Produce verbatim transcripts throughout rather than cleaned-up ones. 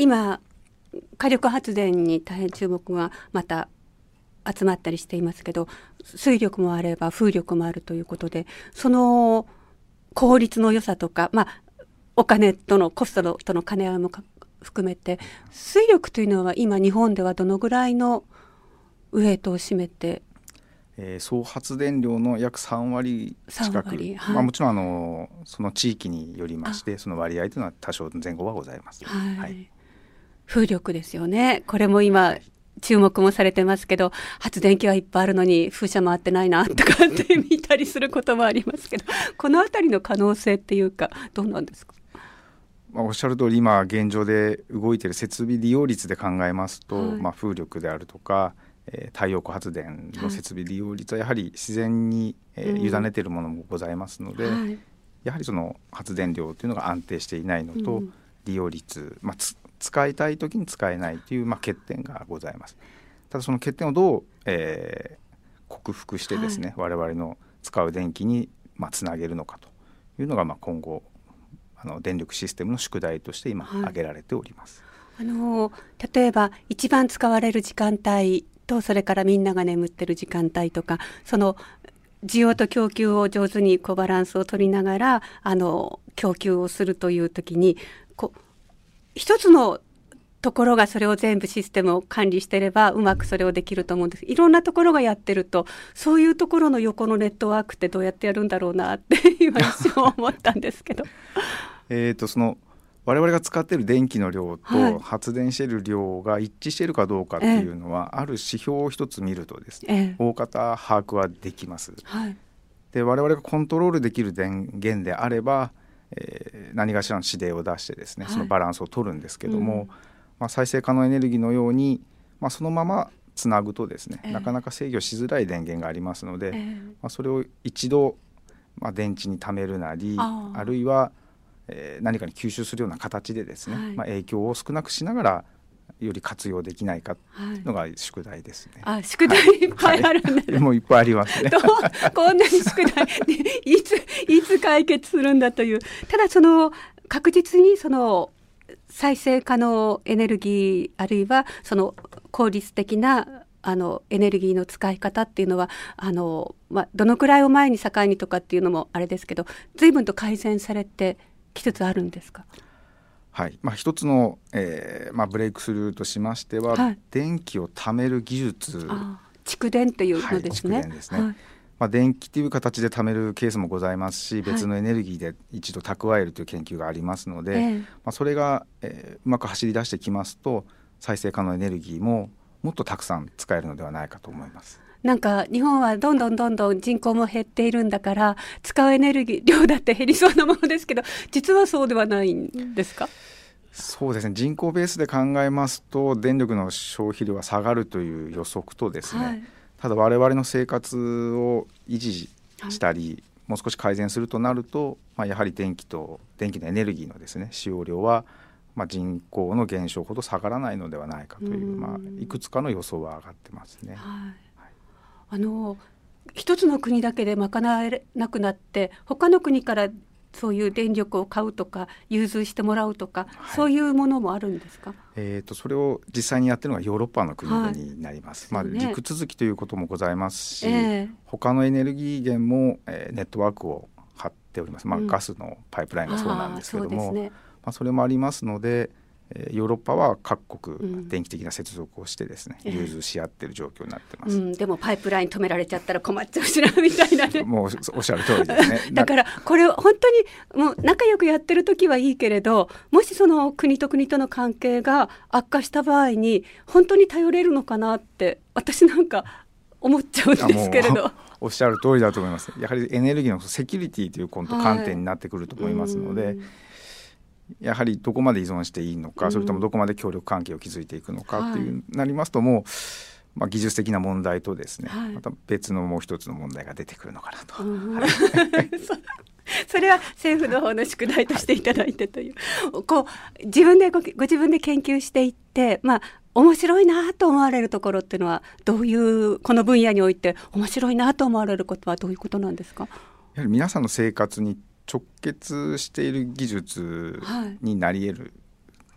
今火力発電に大変注目がまた集まったりしていますけど、水力もあれば風力もあるということで、その効率の良さとか、まあ、お金とのコストとの兼ね合いも含めて、水力というのは今日本ではどのぐらいのウエイトを占めて、 えー、総発電量の約さん割近く、はい、まあ、もちろんあのその地域によりましてその割合というのは多少前後はございます、 はいはい、 風力ですよね。これも今、はい、注目もされてますけど、発電機はいっぱいあるのに風車回ってないなとかって見たりすることもありますけど、このあたりの可能性っていうかどうなんですか。 まあ、おっしゃる通り今現状で動いている設備利用率で考えますと、はい、まあ、風力であるとか、えー、太陽光発電の設備利用率はやはり自然に、えー、委ねているものもございますので、うん、やはりその発電量というのが安定していないのと、うん、利用率、まあ、つ使いたい時に使えないという、まあ、欠点がございます。ただその欠点をどう、えー、克服してですね、はい、我々の使う電気に、まあ、つなげるのかというのが、まあ、今後あの電力システムの宿題として今挙げられております、 はい、あの例えば一番使われる時間帯と、それからみんなが眠ってる時間帯とか、その需要と供給を上手にこうバランスを取りながらあの供給をするというときに、こう一つのところがそれを全部システムを管理していればうまくそれをできると思うんです。いろんなところがやってると、そういうところの横のネットワークってどうやってやるんだろうなって今一瞬思ったんですけどえーとその我々が使っている電気の量と発電している量が一致しているかどうかっていうのは、はい、ある指標を一つ見るとですね、えー、大方把握はできます、はい、で我々がコントロールできる電源であれば、えー、何かしらの指令を出してですね、はい、そのバランスを取るんですけども、うん、まあ、再生可能エネルギーのように、まあ、そのままつなぐとですね、えー、なかなか制御しづらい電源がありますので、えーまあ、それを一度、まあ、電池に貯めるなり あ, あるいはえー、何かに吸収するような形でですね、はい、まあ、影響を少なくしながらより活用できないかというのが宿題ですね、 はい、あ、宿題いっぱいあるんです、 はい、もういっぱいありますねこんなに宿題いついつ解決するんだという。ただその確実にその再生可能エネルギー、あるいはその効率的なあのエネルギーの使い方っていうのはあの、まあ、どのくらいを前に境にとかっていうのもあれですけど、随分と改善されてきつつあるんですか。 はい、まあ、一つの、えーまあ、ブレイクスルーとしましては、はい、電気を貯める技術、 あ、蓄電っていうのですね、 はい、蓄電ですね、はい、まあ、電気という形で貯めるケースもございますし、別のエネルギーで一度蓄えるという研究がありますので、はい、まあ、それが、えー、うまく走り出してきますと、再生可能エネルギーももっとたくさん使えるのではないかと思います。 なんか日本はどんどんどんどん人口も減っているんだから、使うエネルギー量だって減りそうなものですけど、実はそうではないんですか。 そうですね、人口ベースで考えますと電力の消費量は下がるという予測とですね、はい、ただ我々の生活を維持したり、はい、もう少し改善するとなると、まあ、やはり電気と電気のエネルギーのですね使用量は、まあ、人口の減少ほど下がらないのではないかという、まあ、いくつかの予想は上がってますね。 はい、あの一つの国だけで賄えなくなって他の国からそういう電力を買うとか融通してもらうとか、はい、そういうものもあるんですか。 えーと、それを実際にやっているのがヨーロッパの国々になります、はい、まあ、陸続きということもございますし、えー、他のエネルギー源も、えー、ネットワークを張っております、まあ、うん、ガスのパイプラインがそうなんですけども、 そ, ね、まあ、それもありますので、ヨーロッパは各国電気的な接続をしてですね、うん、融通し合っている状況になってます、うん、 でもパイプライン止められちゃったら困っちゃうしなみたいなねもうおっしゃる通りですねだからこれ本当にもう仲良くやってる時はいいけれど、もしその国と国との関係が悪化した場合に本当に頼れるのかなって私なんか思っちゃうんですけれど。 おっしゃる通りだと思います。やはりエネルギーのセキュリティという観点になってくると思いますので、はい、やはりどこまで依存していいのか、それともどこまで協力関係を築いていくのかっていう、はい、なりますともう、まあ、技術的な問題とですね、はい、また別のもう一つの問題が出てくるのかなと、はい、 そ, それは政府の方の宿題としていただいてというこう自分で ご, ご自分で研究していって、まあ、面白いなと思われるところっていうのはどういう、この分野において面白いなと思われることはどういうことなんですか。 やはり皆さんの生活に直結している技術になり得る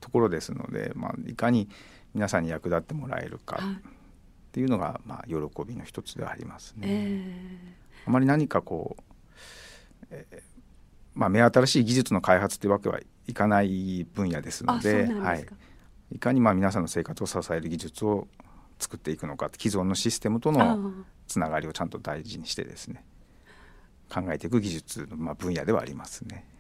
ところですので、まあ、いかに皆さんに役立ってもらえるかっていうのが、まあ、喜びの一つではありますね。えー、あまり何かこう、えーまあ、目新しい技術の開発というわけはいかない分野ですので、はい、いかにまあ皆さんの生活を支える技術を作っていくのか、既存のシステムとのつながりをちゃんと大事にしてですね、考えていく技術のまあ分野ではありますね。